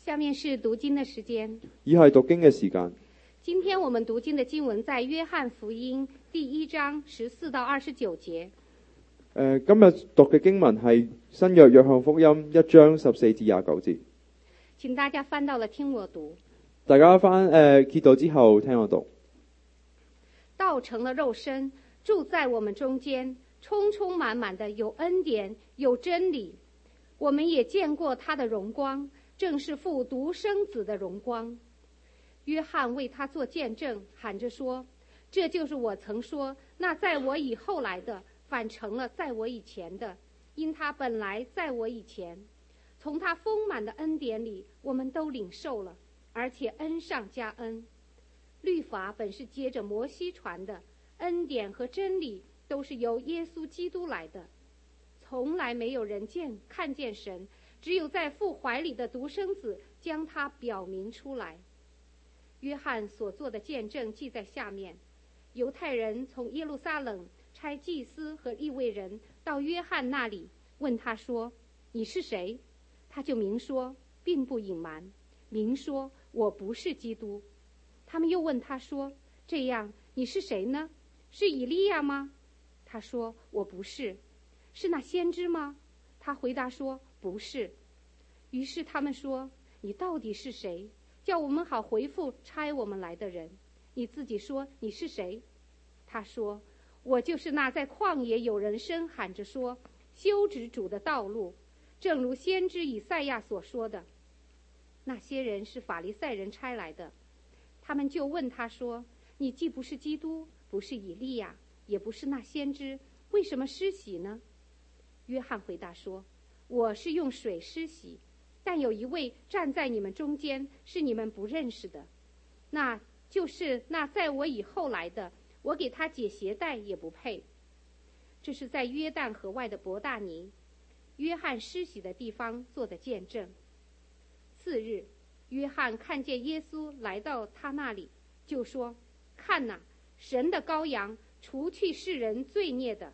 下面是讀經的時間。 以下係讀經嘅時間。 今天我們讀經的經文在約翰福音第1章14到29節。 今日讀嘅經文係新約約翰福音1章14至29節。 請大家翻到了聽我讀。 大家揭到之後聽我讀。 道成了肉身，住在我們中間，充充滿滿的有恩典有真理。我們也見過他的榮光，正是父獨生子的榮光。約翰為他做見證，喊着說：這就是我曾說，那在我以後來的，反成了在我以前的，因他本來在我以前。從他豐滿的恩典裡，我們都領受了，而且恩上加恩。律法本是接着摩西傳的，恩典和真理都是由耶穌基督來的。從來沒有人看見神，只有在父懷裡的獨生子將他表明出來。約翰所做的見證記在下面。猶太人從耶路撒冷差祭司和利未人到約翰那裡，問他說：你是誰？他就明說，並不隱瞞，明說我不是基督。他們又問他說：這樣你是誰呢？是以利亞嗎？他說：我不是。是那先知嗎？他回答說：不是。於是他們說：你到底是誰？叫我們好回復差我們來的人。你自己說你是誰？他說：我就是那在曠野有人聲喊着說，修直主的道路，正如先知以賽亞所說的。那些人是法利賽人差來的。他們就問他說：你既不是基督，不是以利亞，也不是那先知，為什麼施洗呢？約翰回答說：我是用水施洗，但有一位站在你們中間，是你們不認識的，那就是那在我以後來的，我給他解鞋帶也不配。這是在約旦河外的伯大尼，約翰施洗的地方做的見證。次日，約翰看見耶穌來到他那裡，就說：看哪，神的羔羊，除去世人罪孽的。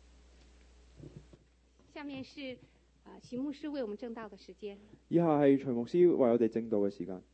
下面是徐牧師為我們證道的時間。 以下係徐牧師為我哋證道嘅時間。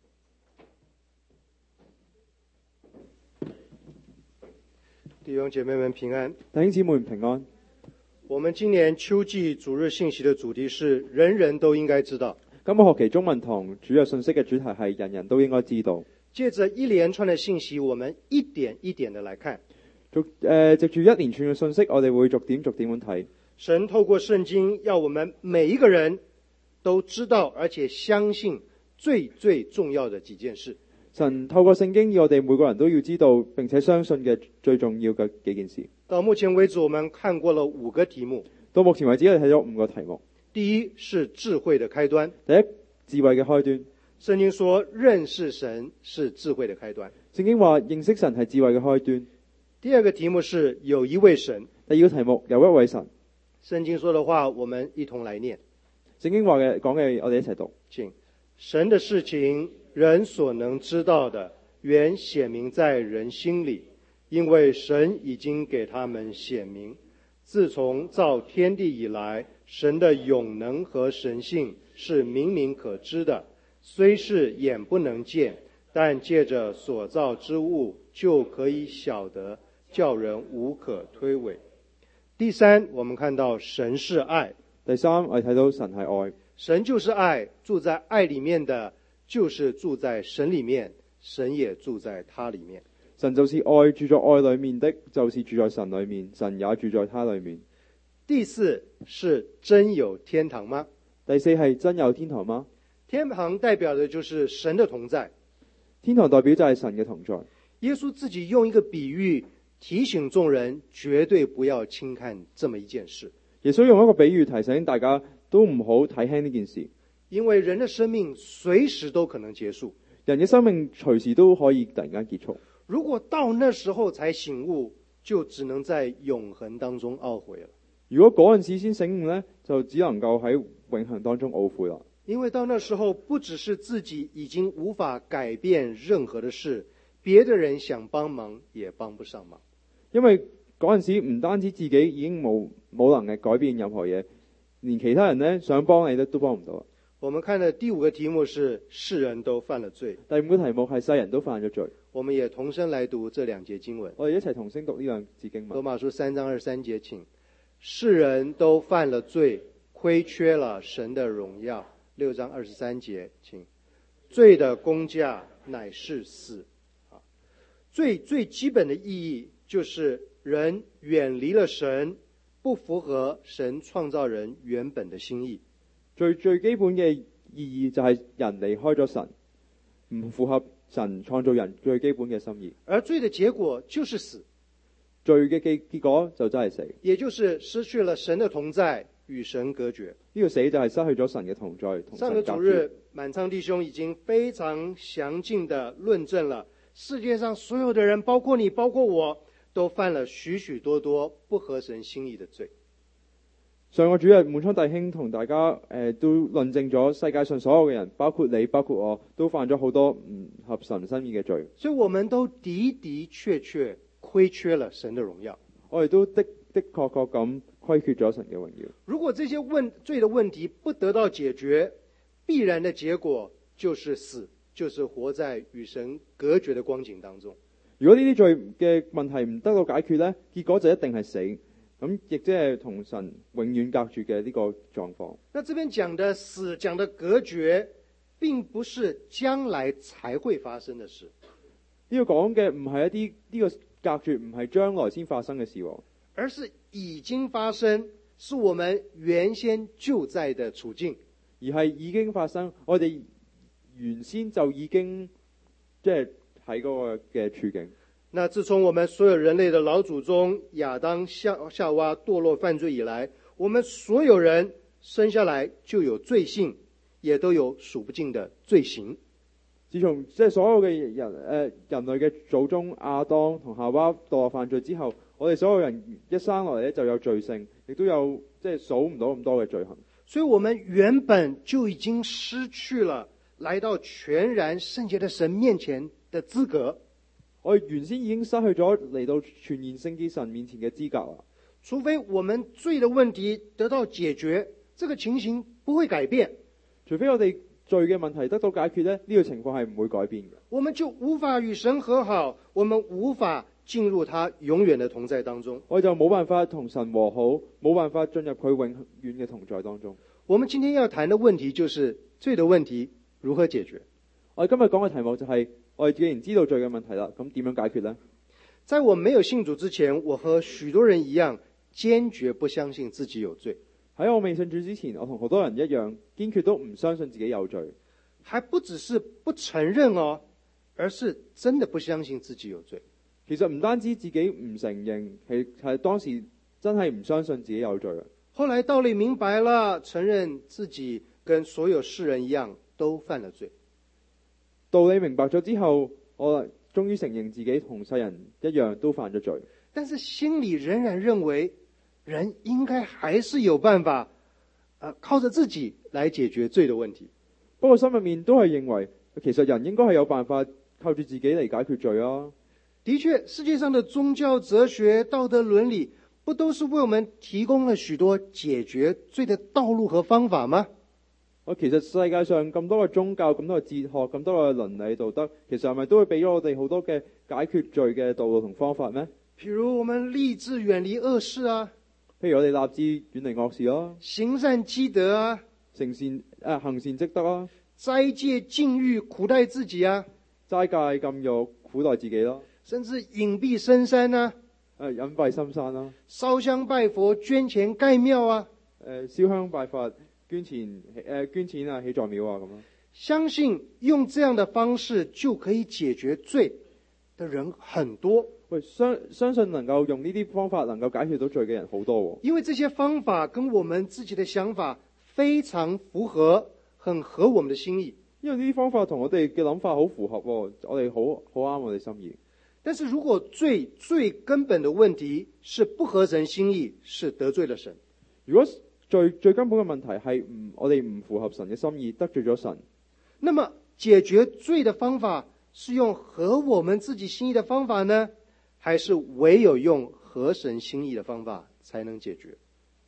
弟兄姐妹們平安。 弟兄姊妹們平安。 我們今年秋季主日信息的主題是人人都應該知道。 今個學期中文堂主日信息嘅主題係人人都應該知道。 借着一連串的信息，我們一點一點的來看。 藉住一連串嘅信息，我哋會逐點逐點咁睇。 神透過聖經，要我們每一個人都知道，而且相信最最重要的幾件事。 神透過聖經，要我哋每個人都要知道並且相信嘅最重要嘅幾件事。 到目前為止，我們看過了5個題目。 到目前為止，我哋睇咗5個題目。 第一是智慧的開端。 第一，智慧嘅開端。 聖經說認識神是智慧的開端。 聖經話認識神係智慧嘅開端。 第二個題目是有一位神。 第二個題目有一位神。 聖經說的話，我們一同來念。 聖經話嘅講嘅，我哋一齊讀。 請。神的事情，人所能知道的，原顯明在人心裡，因為神已經給他們顯明。自從造天地以來，神的永能和神性是明明可知的，雖是眼不能見，但借着所造之物就可以曉得，叫人無可推諉。第三，我們看到神是愛。 第三，我哋睇到神係愛。 神就是愛，住在愛裡面的，就是住在神裡面，神也住在他裡面。 神就是愛，住在愛裡面的，就是住在神裡面，神也住在他裡面。 第四，是真有天堂嗎？ 第四，係真有天堂嗎？ 天堂代表的就是神的同在。 天堂代表就係神嘅同在。 耶穌自己用一個比喻提醒眾人，絕對不要輕看這麼一件事。 耶穌用一個比喻提醒大家都唔好睇輕呢件事， 因為人的生命隨時都可能結束， 人嘅生命隨時都可以突然間結束。 如果到那時候才醒悟，就只能在永恆當中懊悔了。 如果嗰陣時先醒悟呢，就只能夠喺永恆當中懊悔啦。 因為到那時候，不只是自己已經無法改變任何的事，別的人想幫忙也幫不上忙。 因為嗰陣時唔單止自己已經冇能力改變任何嘢，連其他人呢想幫你都幫唔到。 我們看的第5個題目是世人都犯了罪。 第5個題目係世人都犯咗罪。 我們也同聲來讀這2節經文。 我哋一齊同聲讀呢兩節經文。 羅馬書3章23節，請。世人都犯了罪，虧缺了神的榮耀。6章23節，請。罪的工價乃是死。罪最基本的意義就是人遠離了神，不符合神創造人原本的心意。 最基本嘅意義就係人離開咗神，唔符合神創造人最基本嘅心意。 而罪的結果就是死。 罪嘅結果就真係死， 也就是失去了神的同在，與神隔絕。 呢個死就係失去咗神嘅同在，同神隔絕。 上個主日滿倉弟兄已經非常詳盡地論證了世界上所有的人，包括你包括我，都犯了許許多多不合神心意的罪。 上個主日滿倉弟兄同大家都論證咗世界上所有嘅人，包括你包括我，都犯咗好多唔合神心意嘅罪。 所以我們都的的確確虧缺了神的榮耀。 我哋都的確咁虧缺咗神嘅榮耀。 如果這些罪的問題不得到解決，必然的結果就是死，就是活在與神隔絕的光景當中。 如果呢啲罪嘅問題唔得到解決呢，結果就一定係死，咁亦即係同神永遠隔絕嘅呢個狀況。 那這邊講的死，講的隔絕，並不是將來才會發生的事。 呢個講嘅唔係一啲呢個隔絕唔係將來先發生嘅事， 而是已經發生，是我們原先就在的處境， 而係已經發生，我哋原先就已經即係喺嗰個嘅處境。 那自從我們所有人類的老祖宗亞當夏娃墮落犯罪以來，我們所有人生下來就有罪性，也都有數不盡的罪行。 自從即係所有嘅人類嘅祖宗亞當同夏娃墮落犯罪之後，我哋所有人一生落嚟咧就有罪性，亦都有即係數唔到咁多嘅罪行。 所以我們原本就已經失去了來到全然聖潔的神面前的資格。 我哋原先已經失去咗嚟到全然聖潔神面前嘅資格啦。 除非我們罪的問題得到解決，這個情形不會改變。 除非我哋罪嘅問題得到解決咧，呢個情況係唔會改變嘅。 我們就無法與神和好，我們無法進入他永遠的同在當中。 我哋就冇辦法同神和好，冇辦法進入佢永遠嘅同在當中。 我們今天要談的問題就是罪的問題如何解決。 我哋今日講嘅題目就係我哋既然知道罪嘅問題啦，咁點樣解決呢？ 在我沒有信主之前，我和許多人一樣，堅決不相信自己有罪。 喺我未信主之前，我同好多人一樣，堅決都唔相信自己有罪。 還不只是不承認哦，而是真的不相信自己有罪。 其實唔單止自己唔承認，係當時真係唔相信自己有罪。 後來道理明白了，承認自己跟所有世人一樣都犯了罪。 道理明白咗之後，我終於承認自己同世人一樣都犯咗罪。 但是心裏仍然認為人應該還是有辦法靠着自己來解決罪的問題。 不過心入面都係認為其實人應該係有辦法靠住自己嚟解決罪啊。 的確，世界上的宗教、哲學、道德倫理不都是為我們提供了許多解決罪的道路和方法嗎？ 其實世界上咁多嘅宗教、咁多嘅哲學、咁多嘅倫理道德，其實係咪都會俾咗我哋好多嘅解決罪嘅道路同方法咩？ 譬如我們立志遠離惡事啊， 譬如我哋立志遠離惡事咯， 行善積德啊， 行善積德啊， 齋戒禁欲苦待自己啊， 齋戒禁欲苦待自己咯，甚至隱蔽深山啊， 隱蔽深山啦， 燒香拜佛、捐錢蓋廟啊， 燒香拜佛、捐錢啊、起座廟啊咁咯。 相信用這樣的方式就可以解決罪的人很多。 相信能夠用呢啲方法能夠解決到罪嘅人好多。 因為這些方法跟我們自己的想法非常符合，很合我們的心意。 因為呢啲方法同我哋嘅諗法好符合，我哋好啱我哋心意。 但是如果最根本的問題是不合神心意，是得罪了神。 如果最根本嘅問題係我哋唔符合神嘅心意，得罪咗神， 那麼解決罪的方法是用合我們自己心意的方法呢，還是唯有用合神心意的方法才能解決？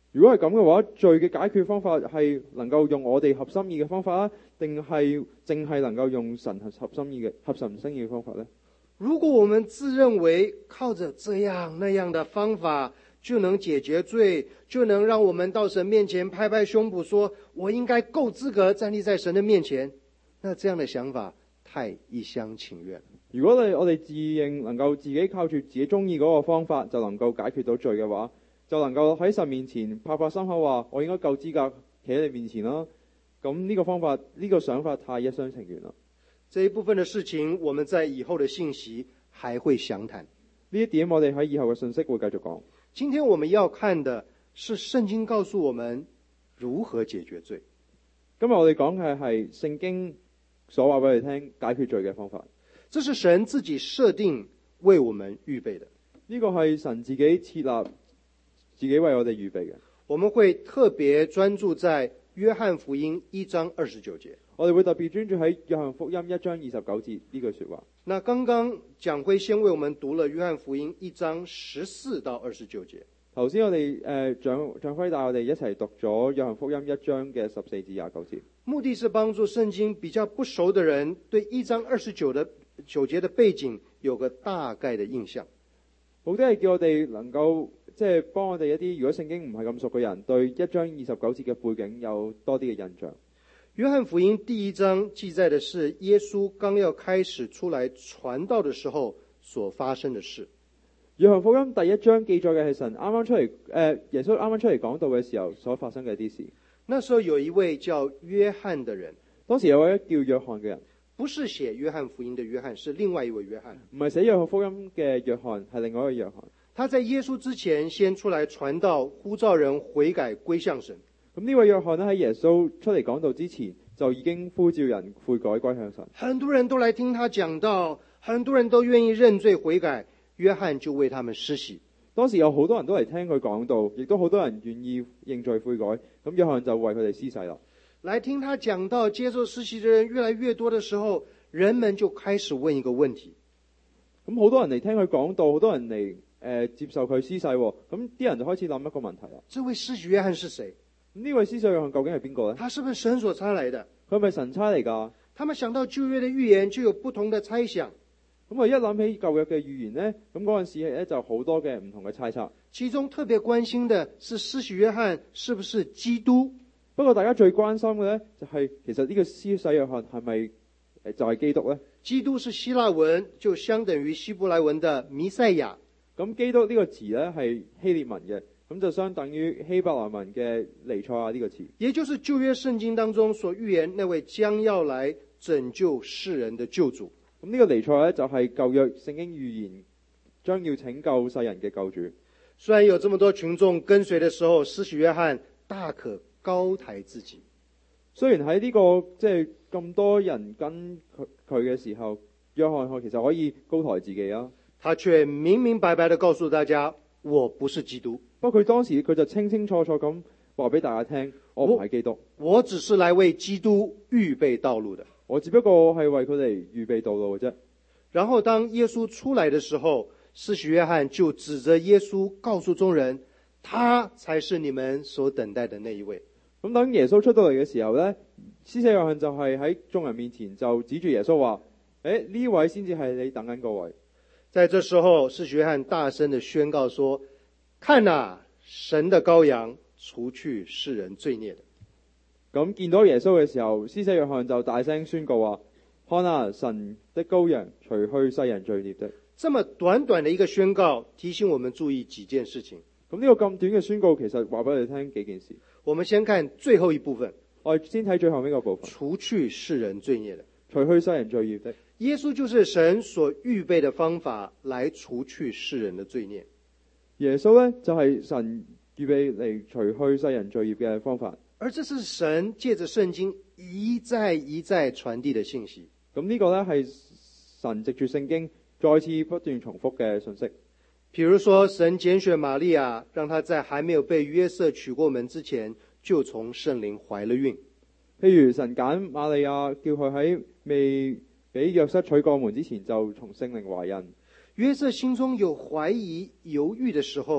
如果係咁嘅話，罪嘅解決方法係能夠用我哋合心意嘅方法啊，定係淨係能夠用神合神心意嘅方法呢？ 如果我们自认为靠着这样那样的方法就能解决罪，就能让我们到神面前拍拍胸脯说我應該夠資格站立在神的面前，那這樣的想法太一廂情願。 如果我哋自認能夠自己靠住自己中意嗰個方法就能夠解決到罪嘅話，就能夠喺神面前拍拍心口話我應該夠資格企喺你面前啦。咁呢個方法呢個想法太一廂情願啦。 這一部分的事情我們在以後的信息還會詳談。 呢一點我哋喺以後嘅信息會繼續講。 今天我們要看的是聖經告訴我們如何解決罪。 今日我哋講嘅係聖經所話俾你聽解決罪嘅方法。 這是神自己設定為我們預備的。 呢個係神自己設立自己為我哋預備嘅。 我們會特別專注在約翰福音1章29節。 我哋會特別專注喺約翰福音1章29節呢句說話。 那剛剛蔣輝先為我們讀了約翰福音1章14到29節。 頭先我哋蔣輝帶我哋一齊讀咗約翰福音1章嘅14至29節。 目的是幫助聖經比較不熟的人對1章29節的背景有個大概的印象。 目的係叫我哋能夠幫我哋一啲如果聖經唔係咁熟嘅人對1章29節嘅背景有多啲嘅印象。 約翰福音第1章記載的是耶穌剛要開始出來傳道的時候所發生的事。 約翰福音第1章記載嘅係神耶穌啱啱出嚟講道嘅時候所發生嘅一啲事。 那時候有一位叫約翰的人， 當時有位叫約翰嘅人， 不是寫約翰福音的約翰，是另外一位約翰。 唔係寫約翰福音嘅約翰，係另外一個約翰。 他在耶穌之前先出來傳道，呼召人悔改歸向神。 咁呢位約翰喺耶穌出嚟講道之前就已經呼召人悔改歸向神。 很多人都來聽他講道，很多人都願意認罪悔改，約翰就為他們施洗。 當時有好多人都嚟聽佢講道，亦都好多人願意認罪悔改，咁約翰就為佢哋施洗啦。 來聽他講道接受施洗的人越來越多的時候，人們就開始問一個問題。 咁好多人嚟聽佢講道，好多人嚟接受佢施洗，咁啲人就開始諗一個問題啦。 這位施洗約翰是誰？ 呢位施洗約翰究竟係邊個呢？ 他是不是神所差來的？ 佢係咪神差嚟㗎？ 他們想到舊約的預言就有不同的猜想。 咁我一諗起舊約嘅預言呢，咁嗰陣時咧就好多嘅唔同嘅猜測。 其中特別關心的是施洗約翰是不是基督？ 不過大家最關心嘅呢，就係其實呢個施洗約翰係咪就係基督呢？ 基督是希臘文，就相等於希伯來文的彌賽亞。 咁基督呢個詞呢係希臘文嘅，咁就相等於希伯來文嘅彌賽亞呢個詞。 也就是舊約聖經當中所預言那位將要來拯救世人的救主。 咁呢個彌賽亞就係舊約聖經預言將要拯救世人嘅救主。 雖然有這麼多群眾跟隨的時候，施洗約翰大可高抬自己。 雖然喺呢個咁多人跟佢嘅時候，約翰其實可以高抬自己啊。 他卻明明白白地告訴大家，我不是基督。 不過佢當時佢就清清楚楚咁話俾大家聽，我唔係基督， 我只是來為基督預備道路的。 我只不過係為佢哋預備道路嘅啫。 然後當耶穌出來的時候，施洗約翰就指着耶穌告訴眾人，他才是你們所等待的那一位。 咁等耶穌出到嚟嘅時候呢，施洗約翰就係喺眾人面前就指住耶穌話：呢位先至係你等緊嗰位。 在這時候，施洗約翰大聲地宣告說：看啊，神的羔羊，除去世人罪孽的。 咁見到耶穌嘅時候，施洗約翰就大聲宣告話：看啊，神的羔羊，除去世人罪孽的。 這麼短短的一個宣告，提醒我們注意幾件事情。 咁呢個咁短嘅宣告，其實話俾你聽幾件事。 我們先看最後一部分， 我哋先睇最後呢個部分， 除去世人罪孽的。 除去世人罪孽的。 耶穌就是神所預備的方法，來除去世人的罪孽。 耶穌呢，就係神預備嚟除去世人罪孽嘅方法。 而這是神借着聖經一再傳遞的信息。 咁呢個呢，係神藉住聖經再次不斷重複嘅信息。 譬如說，神揀選瑪利亞，讓她在還沒有被約瑟娶過門之前，就從聖靈懷了孕。 譬如神揀瑪利亞，叫佢喺未俾約瑟娶過門之前就從聖靈懷孕。 約瑟心中有懷疑猶豫的時候，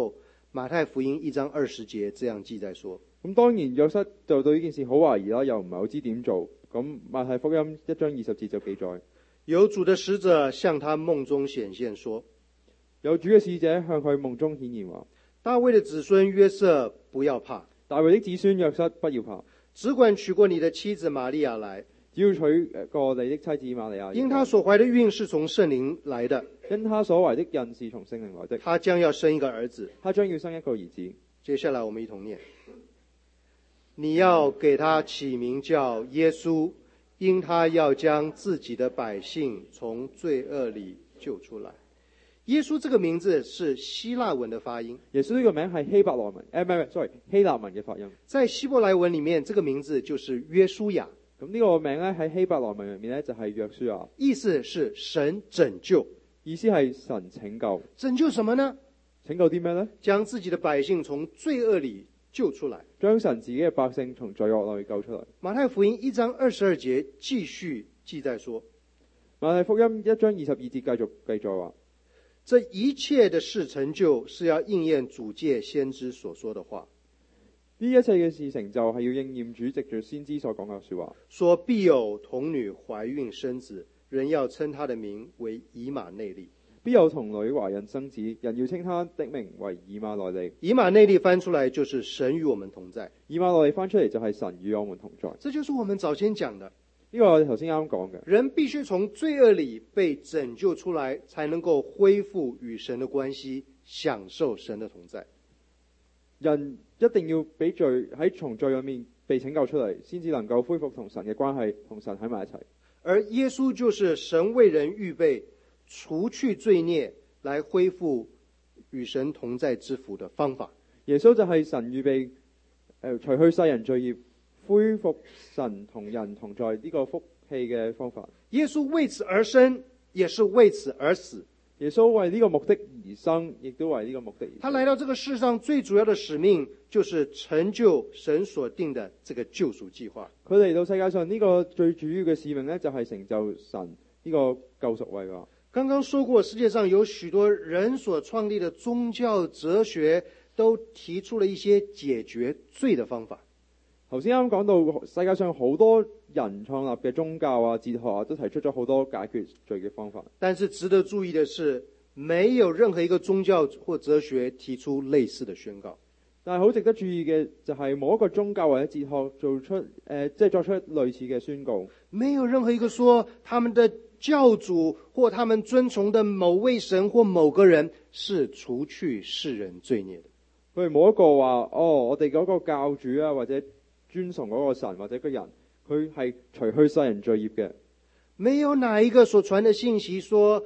马太福音1章20節這樣記載說： 咁當然約瑟就對呢件事好懷疑啦，又唔係好知點做。咁馬太福音1章20節就記載， 有主的使者向他夢中顯現說， 有主嘅使者向佢夢中顯現話： 大衛的子孫約瑟不要怕， 大衛的子孫約瑟不要怕， 只管娶過你的妻子瑪利亞來， 只要娶過你的妻子瑪利亞， 因她所懷的孕是從聖靈來的， 因他所懷的孕是從聖靈來的， 她將要生一個兒子。 他將要生一個兒子。 接下來我們一同念：你要給他起名叫耶穌，因他要將自己的百姓從罪惡裏救出來。耶穌這個名字是希臘文的發音。 耶穌呢個名係希伯來文，唔係，sorry，希臘文嘅發音。 在希伯來文裏面，這個名字就是約書亞。 咁呢個名咧喺希伯來文入面咧就係約書亞， 意思是神拯救。 意思係神拯救。 拯救什麼呢？ 拯救啲咩呢？ 將自己的百姓從罪惡裏救出來， 將神自己嘅百姓從罪惡裏救出嚟。 馬太福音1章22節繼續記載說， 馬太福音1章22節繼續話， 這一切的事成就是要應驗主藉先知所說的話。 呢一切嘅事成就係要應驗主藉住先知所講嘅說話， 說必有童女懷孕生子，人要稱他的名為以馬內利。 必有童女懷孕生子，人要稱他的名為以馬內利。 以馬內利翻出來就是神與我們同在。 以馬內利翻出嚟就係神與我們同在。 這就是我們早先講的， 呢個我哋頭先啱講嘅。 人必須從罪惡裏被拯救出來，才能夠恢復與神的關係，享受神的同在。 人一定要俾從罪裏面被拯救出嚟，先至能夠恢復同神嘅關係，同神喺埋一齊。 而耶穌就是神為人預備除去罪孽，來恢復與神同在之福的方法。 耶穌就係神預備除去世人罪孽，恢復神同人同在呢個福氣嘅方法。 耶穌為此而生，也是為此而死。 耶穌為呢個目的而生，亦都為呢個目的而死。 他來到這個世上最主要的使命，就是成就神所定的這個救贖計劃。 佢嚟到世界上呢個最主要嘅使命呢，就係成就神呢個救贖計劃。 剛剛說過，世界上有許多人所創立的宗教哲學，都提出了一些解決罪的方法。 頭先啱講到世界上好多人創立嘅宗教啊、哲學啊，都提出咗好多解決罪嘅方法。但是值得注意的是，沒有任何一個宗教或哲學提出類似的宣告。 但係好值得注意嘅就係冇一個宗教或者哲學作出類似嘅宣告。 沒有任何一個說他們的教主或他們尊崇的某位神或某個人是除去世人罪孽的。 佢哋冇一個話我哋嗰個教主啊，或者尊崇嗰個神或者個人，佢係除去世人罪孽嘅。 沒有哪一個所傳的信息說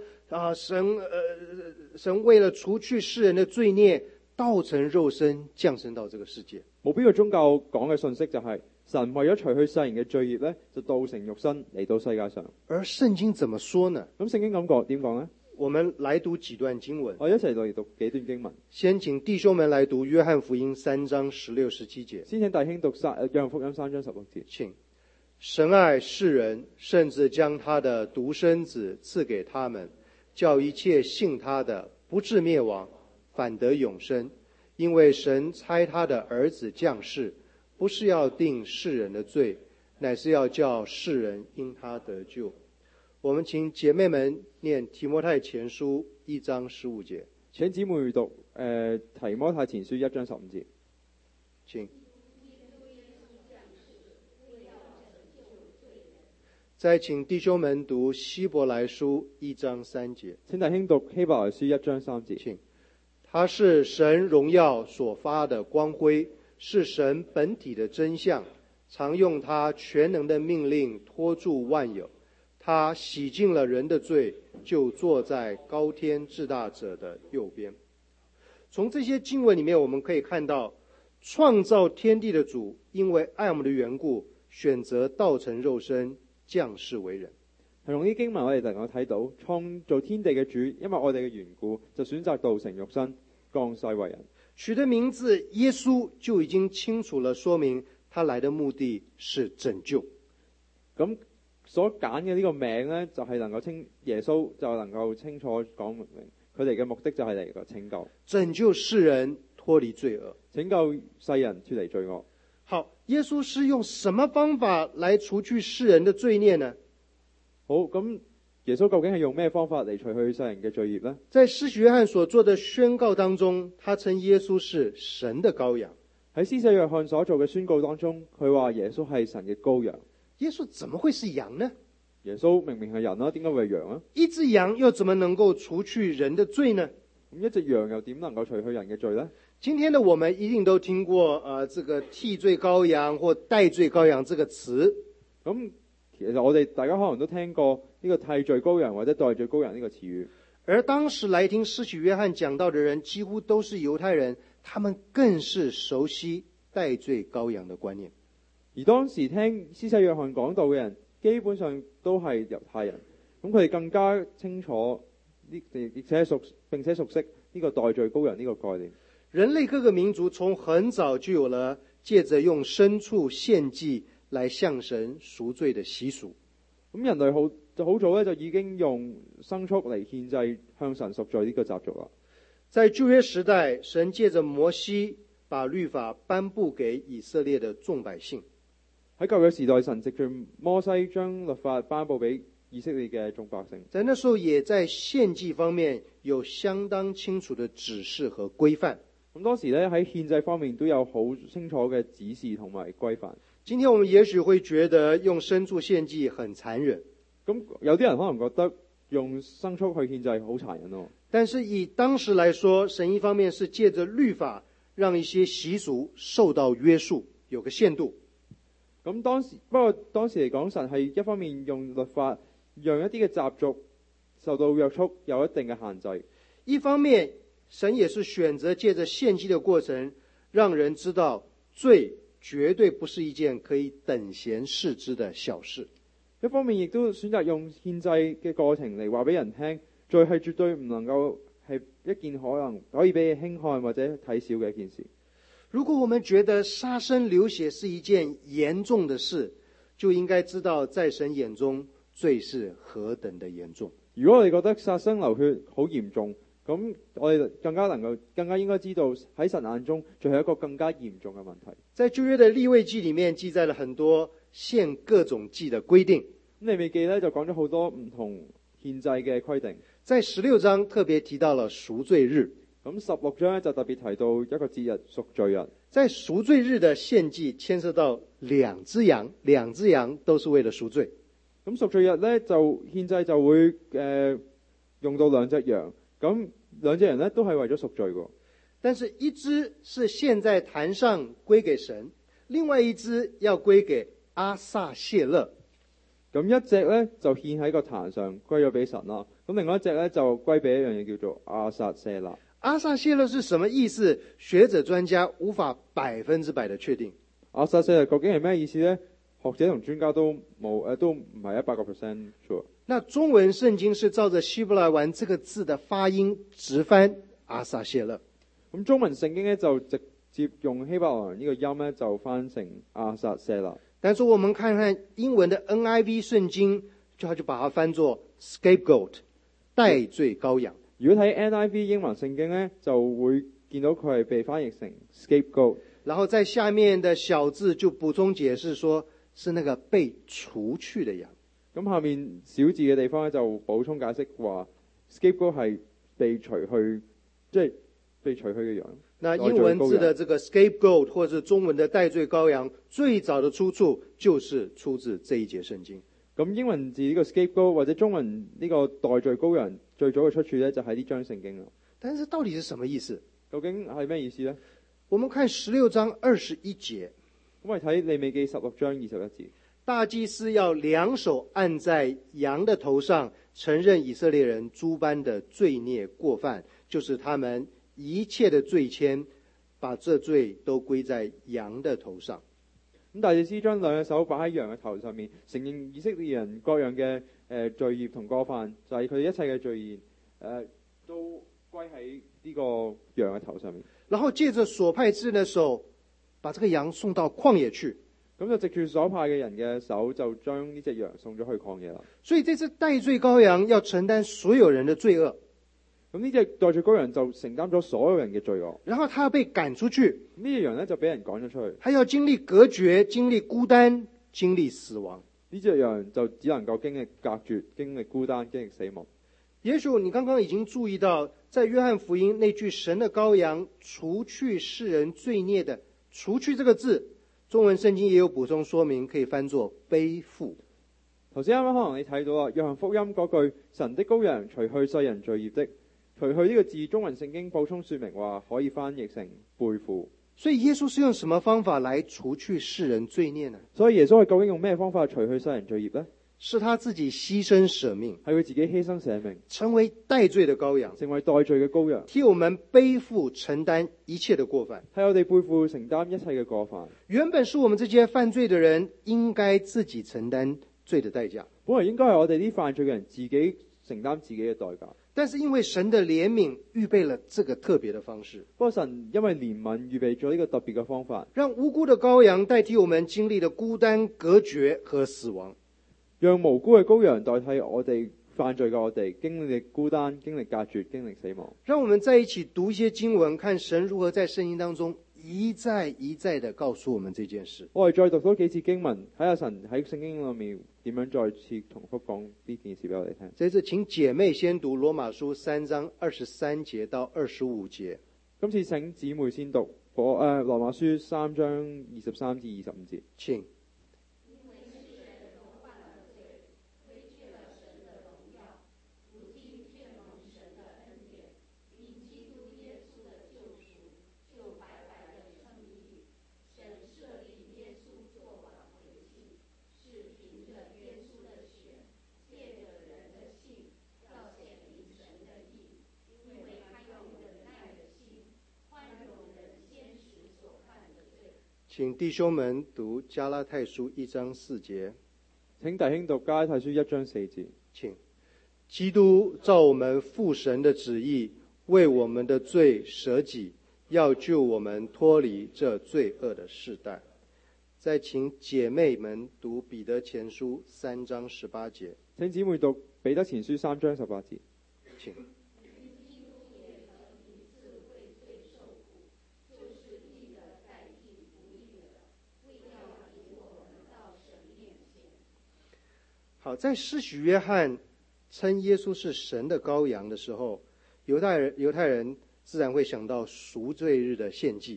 神為了除去世人的罪孽，道成肉身降生到這個世界。 冇邊個宗教講嘅信息就係神為咗除去世人嘅罪孽咧，就道成肉身嚟到世界上。 而聖經怎麼說呢？ 咁聖經咁講點講呢？ 我們來讀幾段經文。 我一齊嚟讀幾段經文。 先請弟兄們來讀約翰福音3章16、17節。 先請弟兄讀約翰福音3章16節。 請。神愛世人，甚至將他的獨生子賜給他們，叫一切信他的不至滅亡，反得永生。因為神差他的兒子降世，不是要定世人的罪，乃是要叫世人因他得救。我們請姐妹們念提摩太前書1章15節。 請姊妹讀提摩太前書1章15節。 請。再請弟兄們讀希伯來書1章3節。 請弟兄讀希伯來書1章3節。 請。他是神榮耀所發的光輝，是神本體的真相，常用他全能的命令托住萬有。他洗淨了人的罪，就坐在高天至大者的右邊。從這些經文裡面，我們可以看到，創造天地的主，因為愛我們的緣故，選擇道成肉身，降世為人。 從呢啲經文我哋能夠睇到，創造天地嘅主，因為我哋嘅緣故，就選擇道成肉身，降世為人。 取的名字耶穌就已經清楚了說明，他來的目的是拯救。 咁所揀嘅呢個名呢，就係能夠稱耶穌，就能夠清楚講明佢哋嘅目的就係嚟個拯救， 拯救世人脱離罪惡。 拯救世人脱離罪惡。 好，耶穌是用什麼方法來除去世人的罪孽呢？ 好，咁耶穌究竟係用咩方法嚟除去世人嘅罪孽呢？ 在施洗約翰所做的宣告當中，他稱耶穌是神的羔羊。 喺施洗約翰所做嘅宣告當中，佢話耶穌係神嘅羔羊。 耶穌怎麼會是羊呢？ 耶穌明明係人啦，點解會係羊啊？ 一隻羊又怎麼能夠除去人的罪呢？ 咁一隻羊又點能夠除去人嘅罪呢？ 今天的我們一定都聽過這個替罪羔羊或代罪羔羊這個詞。 咁其實我哋大家可能都聽過呢個替罪羔羊或者代罪羔羊呢個詞語。 而當時來聽施洗約翰講道的人幾乎都是猶太人，他們更是熟悉代罪羔羊的觀念。 而當時聽施洗約翰講道嘅人基本上都係猶太人，咁佢哋更加清楚並且熟悉呢個代罪羔羊呢個概念。 人類各個民族從很早就有了借着用牲畜獻祭來向神贖罪的習俗。 咁人類好早咧就已經用牲畜嚟獻祭向神贖罪呢個習俗啦。 在舊約時代，神借着摩西把律法頒布給以色列的眾百姓。 喺舊約時代，神藉住摩西將律法頒布俾以色列嘅眾百姓。 在那時候，也在獻祭方面有相當清楚的指示和規範。 咁當時咧喺獻祭方面都有好清楚嘅指示同埋規範。 今天我們也許會覺得用牲畜獻祭很殘忍。 咁有啲人可能覺得用牲畜去獻祭好殘忍咯。 但是以當時來說，神一方面是借着律法讓一些習俗受到約束，有個限度。 不過當時嚟講，神係一方面用律法讓一啲嘅習俗受到約束，有一定嘅限制。 一方面神也是選擇借着獻祭的過程，讓人知道罪絕對不是一件可以等閒視之的小事。 一方面亦都選擇用獻祭嘅過程嚟話俾人聽，罪係絕對唔能夠係一件可以俾你輕看或者睇小嘅一件事。 如果我們覺得殺生流血是一件嚴重的事，就應該知道在神眼中罪是何等的嚴重。 如果我哋覺得殺生流血好嚴重，咁我哋更加應該知道喺神眼中罪係一個更加嚴重嘅問題。 在舊約的利未記裏面記載了很多獻各種祭的規定。 利未記呢就講咗好多唔同獻祭嘅規定。 在16章特別提到了贖罪日。 咁16章就特別提到一個節日贖罪日。 在贖罪日的獻祭牽涉到兩隻羊都是為了贖罪。 咁贖罪日呢就獻祭就會用到兩隻羊，咁兩隻羊呢都係為咗贖罪嘅。 但是一隻是獻在壇上歸給神，另外一隻要歸給阿撒謝勒。 咁一隻呢就獻喺個壇上歸咗俾神啦，咁另外一隻呢就歸俾一樣嘢叫做阿撒謝勒。 阿撒謝勒是什麼意思？學者專家無法100%的確定。 阿撒謝勒究竟係咩意思呢？學者同專家都唔係100% sure。 那中文聖經是照着希伯來文這個字的發音直翻阿撒謝勒。 咁中文聖經呢就直接用希伯來文呢個音呢就翻成阿撒謝勒。 但是我們看看英文的 NIV 聖經，它就把它翻作 scapegoat， 代罪羔羊。 如果睇 NIV 英文聖經呢，就會見到佢係被翻譯成 scapegoat。 然後在下面的小字就補充解釋說，是那個被除去的羊。 咁下面小字嘅地方咧就補充解釋話 scapegoat 係被除去，即係被除去嘅羊。 那英文字的這個 scapegoat 或者中文的代罪羔羊，最早的出處就是出自這一節聖經。 咁英文字呢個 scapegoat 或者中文呢個代罪羔羊最早嘅出處咧就係呢章聖經啦。 但是到底是什麼意思？ 究竟係咩意思呢？ 我們看16章21節。 咁我哋睇利未記16章21節。 大祭司要兩手按在羊的頭上，承認以色列人諸般的罪孽過犯，就是他們一切的罪愆，把這罪都歸在羊的頭上。 咁大祭司將兩隻手擺喺羊嘅頭上面，承認以色列人各樣嘅罪孽同過犯，就係佢哋一切嘅罪孽都歸喺呢個羊嘅頭上面。 然後借着所派之人的手，把這個羊送到曠野去。 咁就藉住所派嘅人嘅手，就將呢隻羊送咗去曠野啦。 所以這隻代罪羔羊要承擔所有人的罪惡。 咁呢隻代罪羔羊就承擔咗所有人嘅罪惡， 然后他要被赶出去， 呢隻羊咧就俾人趕咗出去， 他要经历隔绝，经历孤单，经历死亡。 呢隻羊就只能夠經歷隔絕、經歷孤單、經歷死亡。 也许你刚刚已经注意到，在约翰福音那句神的羔羊除去世人罪孽的除去这个字，中文圣经也有补充说明，可以翻作背负。 頭先啱啱可能你睇到啦，約翰福音嗰句神的羔羊除去世人罪孽的，除去呢個字，中文聖經補充說明話可以翻譯成背負。 所以耶穌是用什麼方法來除去世人罪孽呢？ 所以耶穌係究竟用咩方法除去世人罪孽呢？ 是他自己犧牲捨命， 係佢自己犧牲捨命， 成為代罪的羔羊， 成為代罪嘅羔羊， 替我們背負承擔一切的過犯。 係我哋背負承擔一切嘅過犯。 原本是我們這些犯罪的人應該自己承擔罪的代價， 本來應該係我哋啲犯罪嘅人自己承擔自己嘅代價。 但是因為神的憐憫預備了這個特別的方式， 不過神因為憐憫預備咗呢個特別嘅方法， 讓無辜的羔羊代替我們經歷的孤單、隔絕和死亡， 讓無辜嘅羔羊代替我哋犯罪嘅我哋經歷孤單、經歷隔絕、經歷死亡。 讓我們在一起讀一些經文，看神如何在聖經當中一再一再地告訴我們這件事。 我哋再讀多幾次經文，睇下神喺聖經裏面點樣再次重複講呢件事俾我哋聽。 這次請姐妹先讀羅馬書3章23節到25節。 今次請姊妹先讀羅馬書3章23至25節。 請。請弟兄們讀加拉太書1章4節。 請弟兄讀加拉太書1章4節。 請。基督照我們父神的旨意，為我們的罪捨己，要救我們脫離這罪惡的世代。再請姐妹們讀彼得前書3章18節。 請姊妹讀彼得前書3章18節。 請。好，在施洗約翰稱耶穌是神的羔羊的時候，猶太人自然會想到贖罪日的獻祭。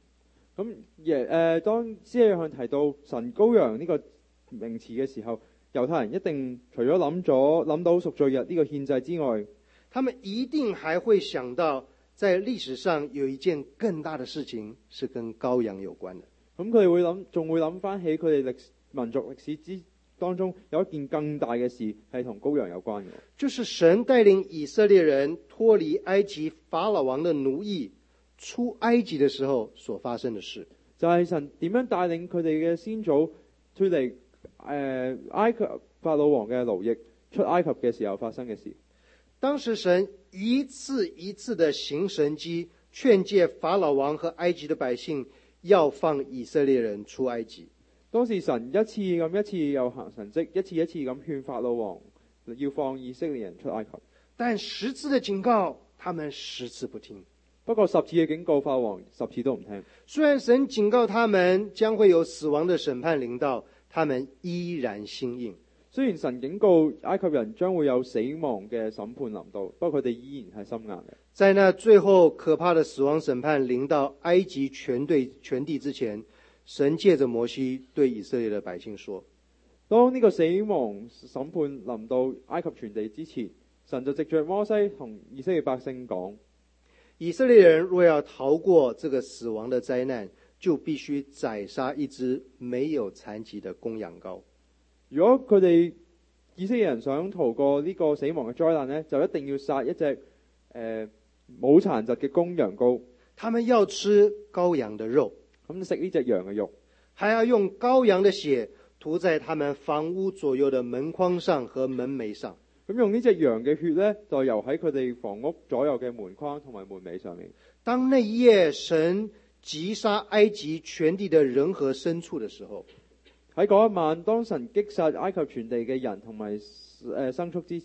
當施洗約翰提到神羔羊呢個名詞嘅時候，猶太人一定除咗諗到贖罪日呢個獻祭之外， 他們一定還會想到在歷史上有一件更大的事情是跟羔羊有關的。 咁佢哋仲會諗翻起佢哋民族歷史當中有一件更大嘅事係同羔羊有關嘅， 就是神帶領以色列人脫離埃及法老王的奴役，出埃及的時候所發生的事。 就係神點樣帶領佢哋嘅先祖脫離埃及法老王嘅奴役，出埃及嘅時候發生嘅事。 當時神一次一次的行神蹟，勸誡法老王和埃及的百姓要放以色列人出埃及。 當時神一次又行神蹟，一次咁勸法老王要放以色列人出埃及。 但10次的警告，他們10次不聽。 不過10次嘅警告，法老王10次都唔聽。 雖然神警告他們將會有死亡的審判臨到，他們依然心硬。 雖然神警告埃及人將會有死亡嘅審判臨到，不過佢哋依然係心硬嘅。 在那最後可怕的死亡審判臨到埃及全地之前，神借着摩西對以色列的百姓說： 當呢個死亡審判臨到埃及全地之前，神就藉着摩西同以色列百姓講： 以色列人若要逃過這個死亡的災難，就必須宰殺一隻沒有殘疾的公羊羔。 如果佢哋以色列人想逃過呢個死亡嘅災難呢，就一定要殺一隻冇殘疾嘅公羊羔。 他們要吃羔羊的肉， 咁食呢隻羊嘅肉， 還要用羔羊的血塗在他們房屋左右的門框上和門楣上。 咁用呢隻羊嘅血呢，就游喺佢哋房屋左右嘅門框同埋門楣上面。 當那一夜神擊殺埃及全地的人和牲畜的時候，喺嗰一晚，當神擊殺埃及全地嘅人同埋牲畜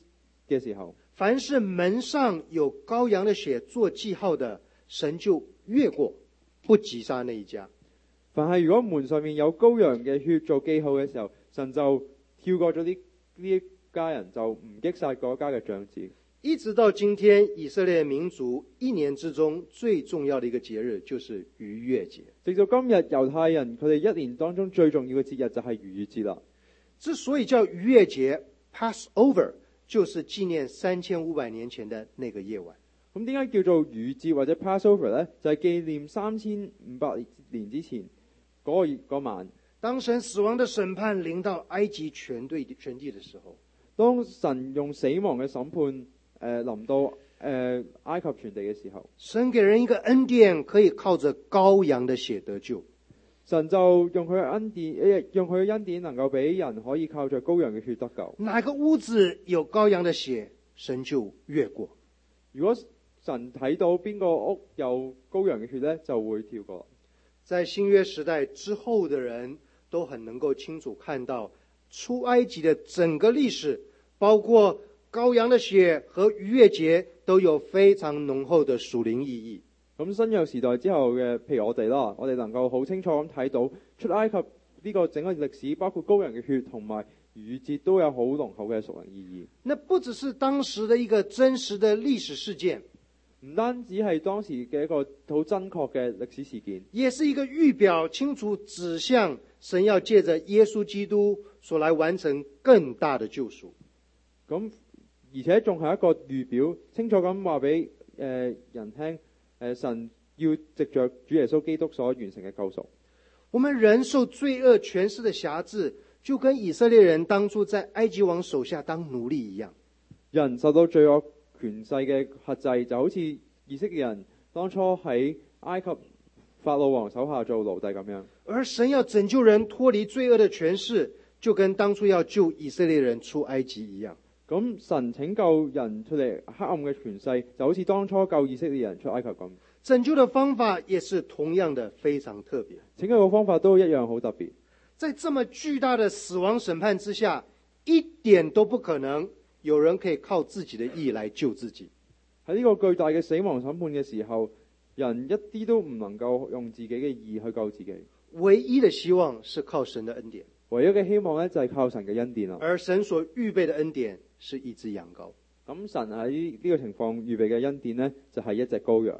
嘅時候， 凡是門上有羔羊的血做記號的，神就越過，不擊殺那一家。 凡係如果門上面有羔羊嘅血做記號嘅時候，神就跳過咗呢一家人，就唔擊殺嗰家嘅長子。 一直到今天，以色列民族一年之中最重要的一個節日就是逾越節。 直到今日，猶太人佢哋一年當中最重要嘅節日就係逾越節啦。 之所以叫逾越節 Passover， 就是紀念3500年前的那個夜晚。 咁點解叫做逾越節或者 Passover 呢？就係紀念3500年之前嗰晚， 當神死亡的審判臨到埃及全地的時候， 當神用死亡嘅審判臨到埃及全地嘅時候， 神給人一個恩典，可以靠着羔羊的血得救。 神就用佢嘅恩典能夠俾人可以靠着羔羊嘅血得救。 哪個屋子有羔羊的血，神就越過。 如果神睇到邊個屋有羔羊嘅血呢，就會跳過。 在新約時代之後的人都很能夠清楚看到出埃及的整個歷史，包括羔羊的血和逾越節都有非常濃厚的屬靈意義。 咁新約時代之後嘅，譬如我哋啦，我哋能夠好清楚咁睇到出埃及呢個整個歷史，包括羔羊嘅血同埋逾越節都有好濃厚嘅屬靈意義。 那不只是當時的一個真實的歷史事件， 唔單止係當時嘅一個好真確嘅歷史事件， 也是一個預表，清楚指向神要借着耶穌基督所來完成更大的救贖。 咁而且仲係一個預表，清楚咁話俾人聽，神要藉着主耶穌基督所完成嘅救贖。 我們人受罪惡權勢的轄制，就跟以色列人當初在埃及王手下當奴隸一樣。 人受到罪惡權勢嘅轄制，就好似以色列人當初喺埃及法老王手下做奴隸咁樣。 而神要拯救人脫離罪惡的權勢，就跟當初要救以色列人出埃及一樣。 咁神拯救人出嚟黑暗嘅權勢，就好似當初救以色列人出埃及咁。 拯救的方法也是同樣的非常特別。 拯救嘅方法都一樣好特別。 在這麼巨大的死亡審判之下，一點都不可能有人可以靠自己的義來救自己。 喺呢個巨大嘅死亡審判嘅時候，人一啲都唔能夠用自己嘅義去救自己。 唯一的希望是靠神的恩典。 唯一嘅希望呢，就係靠神嘅恩典啦。 而神所預備的恩典是一隻羊羔。 咁神喺呢個情況預備嘅恩典呢，就係一隻羔羊。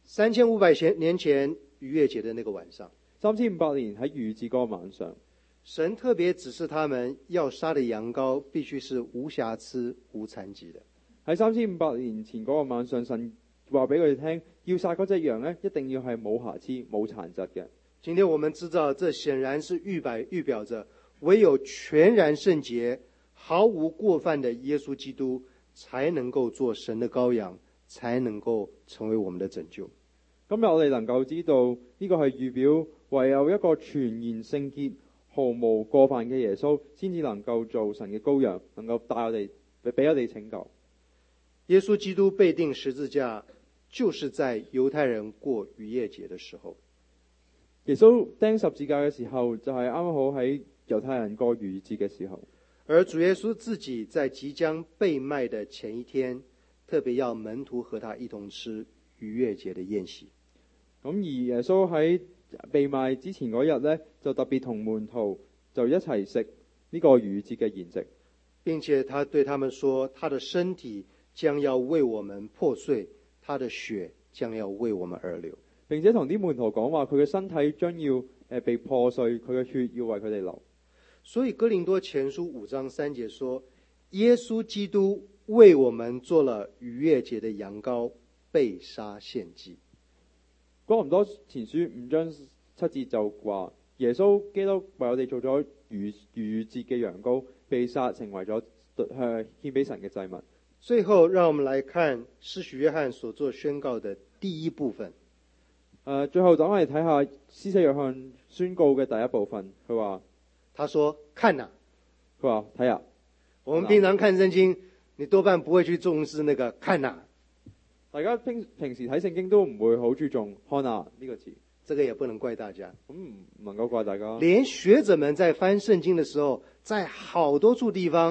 3500年前逾越節的那個晚上 ，3500年喺逾越節嗰個晚上， 神特別指示他們要殺的羊羔必須是無瑕疵無殘疾的。 喺3500年前嗰個晚上，神話俾佢哋聽，要殺嗰隻羊呢，一定要係冇瑕疵冇殘疾嘅。 今天我們知道，這顯然是預表着唯有全然聖潔毫無過犯的耶穌基督才能夠做神的羔羊，才能夠成為我們的拯救。 今日我哋能夠知道呢個係預表唯有一個全然聖潔毫無過犯嘅耶穌先至能夠做神嘅羔羊，能夠帶我哋俾我哋拯救。 耶穌基督被釘十字架，就是在猶太人過逾越節的時候。 耶穌釘十字架嘅時候，就係啱啱好喺猶太人過逾越節嘅時候。 而主耶穌自己在即將被賣的前一天，特別要門徒和他一同吃逾越節的宴席。 咁而耶穌喺被賣之前嗰日呢，就特別同門徒就一齊食呢個逾越節嘅筵席， 並且他對他們說，他的身體將要為我們破碎，他的血將要為我們而流。 並且同啲門徒講話，佢嘅身體將要被破碎，佢嘅血要為佢哋流。 所以哥林多前書5章3節說，耶穌基督為我們做了逾越節的羊羔，被殺獻祭。 哥林多前書5章7節就話，耶穌基督為我哋做咗逾越節嘅羊羔，被殺成為咗獻俾神嘅祭物。 最後讓我們來看施洗約翰所做宣告的第一部分。 最後等我哋睇下施洗約翰宣告嘅第一部分，佢話： 他說看哪， 佢話睇下。 我們平常看聖經，你多半不會去重視那個看哪。 大家平時睇聖經都唔會好注重看哪呢個字。 這個也不能怪大家， 咁唔能夠怪大家。 連學者們在翻聖經的時候，在好多處地方，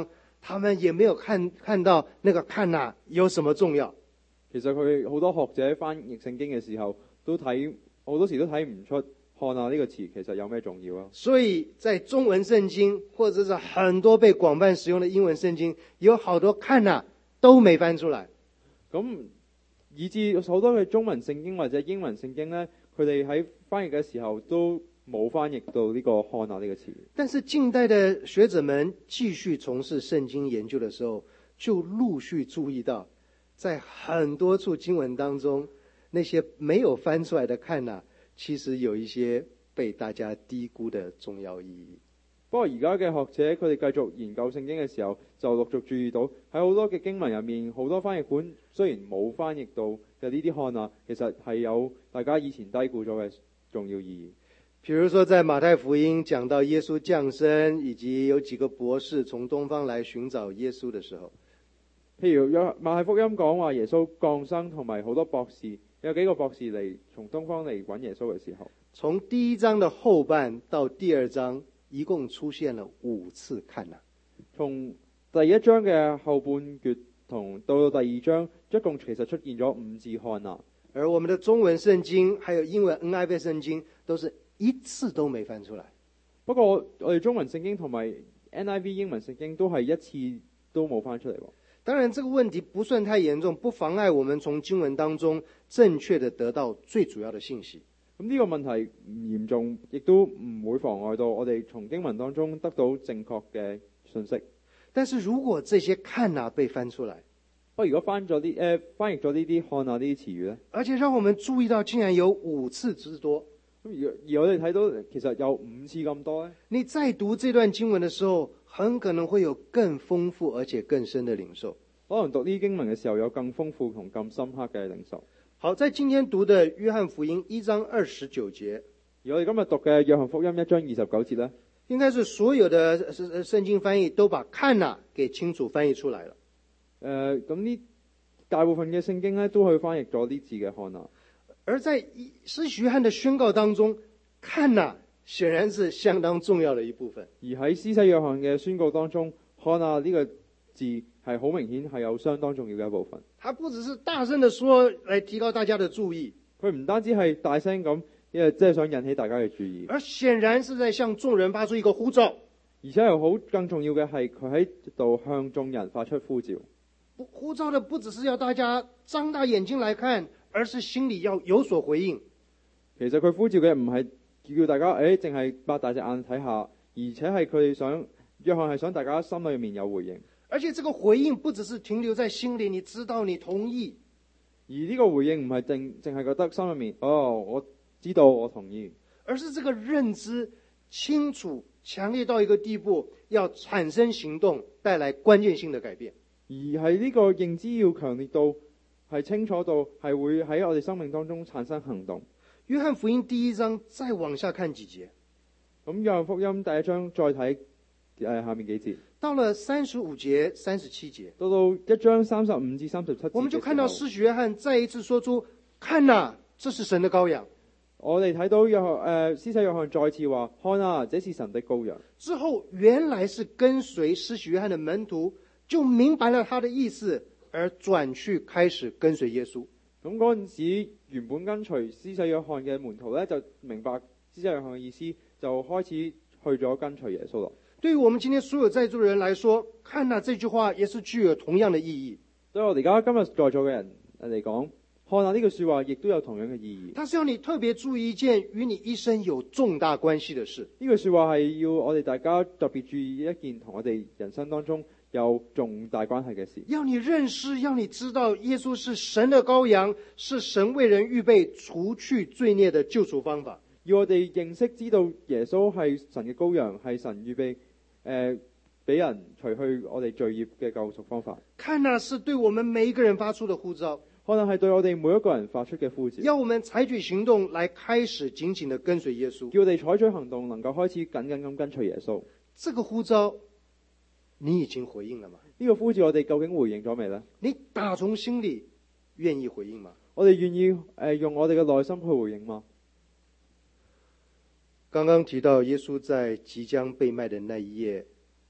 他们也沒有看到那個看哪有什麼重要。 其實佢好多學者翻譯聖經嘅時候，好多時都睇唔出看哪呢個詞其實有咩重要啊。 所以在中文聖經或者是很多被廣泛使用的英文聖經，有好多看哪都沒翻出來。 咁以致好多嘅中文聖經或者英文聖經呢，佢哋喺翻譯嘅時候都冇翻譯到呢個看哪呢個詞。 但是近代的學者們繼續從事聖經研究的時候，就陸續注意到，在很多處經文當中，那些沒有翻出來的看哪，其實有一些被大家低估的重要意義。 不過而家嘅學者佢哋繼續研究聖經嘅時候，就陸續注意到喺好多嘅經文入面，好多翻譯本雖然冇翻譯到嘅呢啲看哪，其實係有大家以前低估咗嘅重要意義。 譬如說在馬太福音講到耶穌降生，以及有幾個博士從東方來尋找耶穌的時候， 譬如馬太福音講話耶穌降生，同埋好多博士，有幾個博士嚟從東方嚟揾耶穌嘅時候，從第一章的後半到第二章，一共出現了5次看哪。 從第一章嘅後半段同到第二章，一共其實出現咗5次看哪。 而我們的中文聖經還有英文 NIV 聖經都是一次都沒翻出來。 不過我哋中文聖經同埋 NIV 英文聖經都係一次都冇翻出嚟。 當然這個問題不算太嚴重，不妨礙我們從經文當中正確地得到最主要的信息。 咁呢個問題唔嚴重，亦都唔會妨礙到我哋從經文當中得到正確嘅信息。 但是如果這些看哪被翻出來， 不過如果翻譯咗呢啲看哪呢啲詞語呢， 而且讓我們注意到竟然有5次之多。 而我哋睇到其實有5次咁多呢。 你在讀這段經文的時候，很可能會有更豐富而且更深的領受。 可能讀呢啲經文嘅時候有更豐富同更深刻嘅領受。 好，在今天讀的約翰福音1章29節， 而我哋今日讀嘅約翰福音1章29節呢， 應該是所有的聖經翻譯都把看哪給清楚翻譯出來了。 咁呢大部分嘅聖經呢都去翻譯咗呢字嘅看哪。 而在施洗約翰的宣告當中，看哪顯然是相當重要的一部分。 而喺施洗約翰嘅宣告當中，看哪呢個字係好明顯係有相當重要嘅一部分。 他不只是大聲的說來提高大家的注意， 佢唔單止係大聲咁，因為即係想引起大家嘅注意， 而顯然是在向眾人發出一個呼召。 而且又好更重要嘅係佢喺度向眾人發出呼召。 呼召的不只是要大家張大眼睛來看，而是心裏要有所回應。 其實佢呼召嘅唔係叫大家淨係擘大隻眼睇下，而且係佢哋想約翰係想大家心裏面有回應。 而且這個回應不只是停留在心裏，你知道你同意。 而呢個回應唔係淨係覺得心裏面我知道我同意， 而是這個認知清楚強烈到一個地步，要產生行動，帶來關鍵性的改變。 而係呢個認知要強烈到係清楚到係會喺我哋生命當中產生行動。 約翰福音第1章再往下看幾節， 咁約翰福音第1章再睇下面幾節， 到了35節、37節， 到1章35至37節， 我們就看到施洗約翰再一次說出：看哪，這是神的羔羊。 我哋睇到施洗約翰再次話：看哪，這是神的羔羊。 之後原來是跟隨施洗約翰的門徒就明白了他的意思，而轉去開始跟隨耶穌。 咁嗰陣時，原本跟隨施洗約翰嘅門徒呢，就明白施洗約翰嘅意思，就開始去咗跟隨耶穌咯。 對於我們今天所有在座的人來說，看哪這句話也是具有同樣的意義。 對我哋而家今日在座嘅人嚟講，看哪呢句說話亦都有同樣嘅意義。 它是要你特別注意一件與你一生有重大關係的事。 呢句說話係要我哋大家特別注意一件同我哋人生當中有重大關係嘅事。 要你認識，要你知道耶穌是神的羔羊，是神為人預備除去罪孽的救贖方法。 要我哋認識知道耶穌係神嘅羔羊，係神預備俾人除去我哋罪孽嘅救贖方法。 看哪是對我們每一個人發出的呼召， 可能係對我哋每一個人發出嘅呼召， 要我們採取行動來開始緊緊地跟隨耶穌。 叫我哋採取行動，能夠開始緊緊咁跟隨耶穌。 這個呼召你已經回應了嗎？ 呢個呼召我哋究竟回應咗未呢？ 你打從心裏願意回應嗎？ 我哋願意用我哋嘅內心去回應嗎？ 剛剛提到耶穌在即將被賣的那一夜，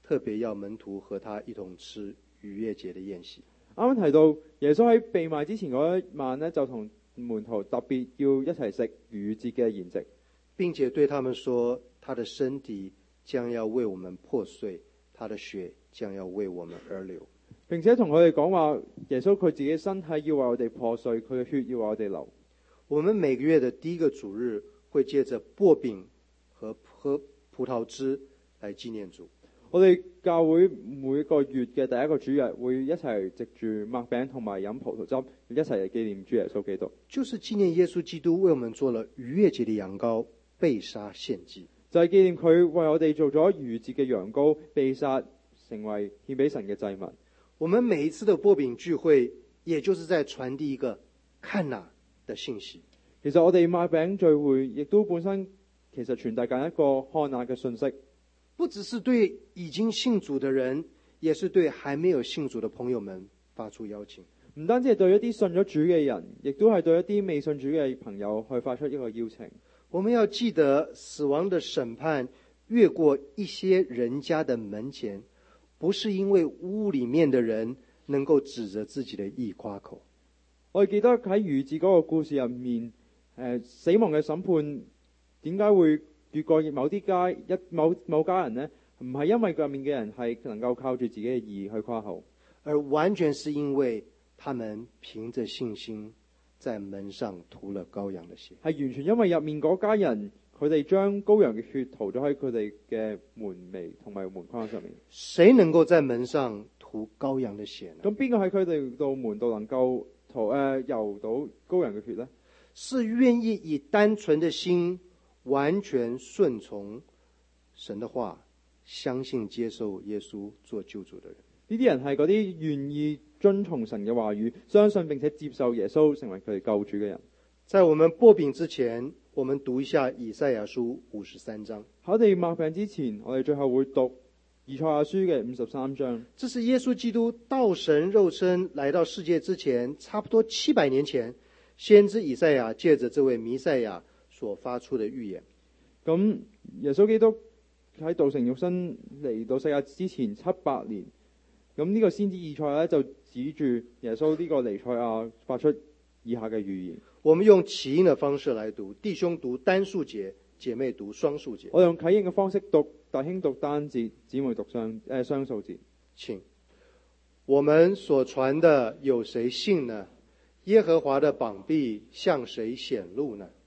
特別要門徒和他一同吃逾越節的宴席。 啱啱提到耶穌喺被賣之前嗰一晚呢，就同門徒特別要一齊食逾越節嘅筵席， 並且對他們說，他的身體將要為我們破碎，他的血將要為我們而流。 並且同佢哋講話，耶穌佢自己身體要為我哋破碎，佢嘅血要為我哋流。 我們每個月的第一個主日會借着擘餅和喝葡萄汁來紀念主。 我哋教會每個月嘅第一個主日會一齊藉住擘餅同埋飲葡萄汁，一齊嚟紀念主耶穌基督。 就是紀念耶穌基督為我們做了逾越節的羊羔，被殺獻祭。 就係紀念佢為我哋做咗逾越節嘅羊羔，被殺成為獻俾神嘅祭物。 我們每一次的擘餅聚會，也就是在傳遞一個看哪的信息。 其實我哋擘餅聚會亦都本身其實傳遞緊一個看哪嘅信息， 不只是對已經信主的人，也是對還沒有信主的朋友們發出邀請。 唔單止係對一啲信咗主嘅人，亦都係對一啲未信主嘅朋友去發出一個邀請。 我們要記得，死亡的審判越過一些人家的門前，不是因為屋裏面的人能夠指着自己的義誇口。 我哋記得喺逾越節嗰個故事入面，死亡嘅審判點解會越過某家人呢？唔係因為入面嘅人係能夠靠住自己嘅義去誇口， 而完全是因為他們憑着信心在門上塗了羔羊的血。 係完全因為入面嗰家人佢哋將羔羊嘅血塗咗喺佢哋嘅門楣同埋門框上面。 誰能夠在門上塗羔羊的血呢？ 咁邊個喺佢哋道門度能夠游到羔羊嘅血呢？ 是願意以單純的心完全順從神的話，相信接受耶穌做救主的人。 呢啲人係嗰啲願意遵從神嘅話語，相信並且接受耶穌成為佢哋救主嘅人。 在我們擘餅之前，我們讀一下以賽亞書53章。 喺我哋擘餅之前，我哋最後會讀以賽亞書嘅53章。 這是耶穌基督道神肉身來到世界之前，差不多700年前，先知以賽亞借着這位彌賽亞所發出的預言。 咁耶穌基督喺道成肉身嚟到世界之前700年，咁呢個先知以賽亞就指住耶穌呢個彌賽亞發出以下嘅預言。 我們用起音的方式來讀，弟兄讀單數節，姐妹讀雙數節。 我用啟應嘅方式讀，弟兄讀單節，姊妹讀雙數節。 請，我們所傳的有誰信呢？耶和華的膀臂向誰顯露呢？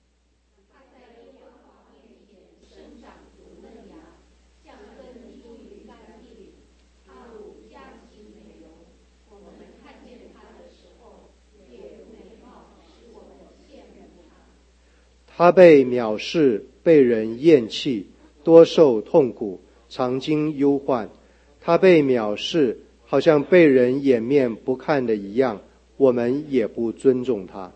他被藐視，被人厭棄，多受痛苦，常經憂患。他被藐視，好像被人掩面不看的一樣，我們也不尊重他。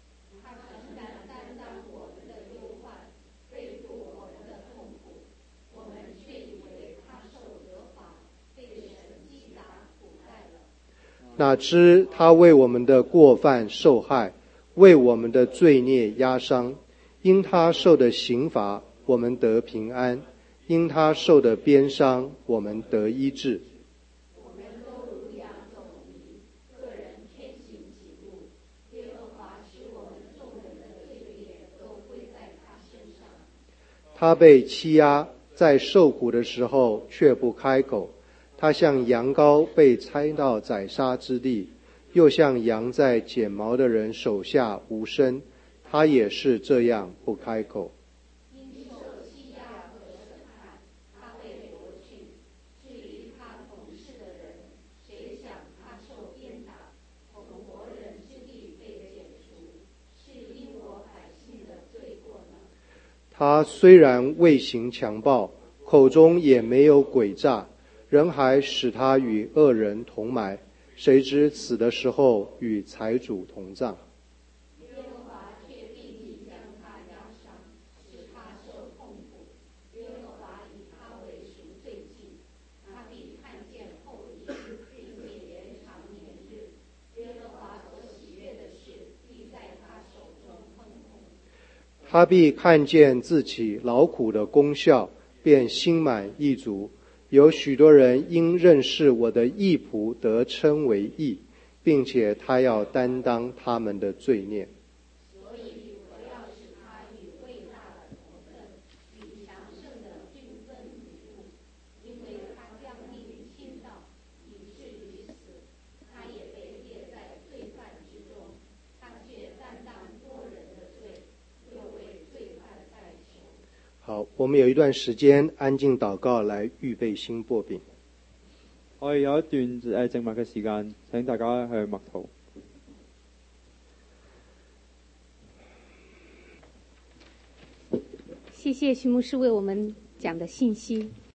哪知他為我們的過犯受害，為我們的罪孽壓傷。因他受的刑罰，我們得平安；因他受的鞭傷，我們得醫治。我們都如羊走迷，個人偏行己路。耶和華使我們眾人的罪孽都歸在他身上。他被欺壓，在受苦的時候卻不開口。他像羊羔被猜到宰殺之地，又像羊在剪毛的人手下無聲。他也是這樣不開口。因受欺壓和審判，他被奪去。至於他同事的人，誰想他受鞭打，從活人之地被剪除，是因我百姓的罪過呢？他雖然未行強暴，口中也沒有詭詐，人還使他與惡人同埋，誰知死的時候與財主同葬。他必看見自己勞苦的功效，便心滿意足， 有许多人因认识我的义仆得称为义，并且他要担当他们的罪孽。好，我们有一段時間安靜禱告來預備新擘餅。 我哋有一段靜默嘅時間，請大家去默禱。 謝謝徐牧師為我們講的信息。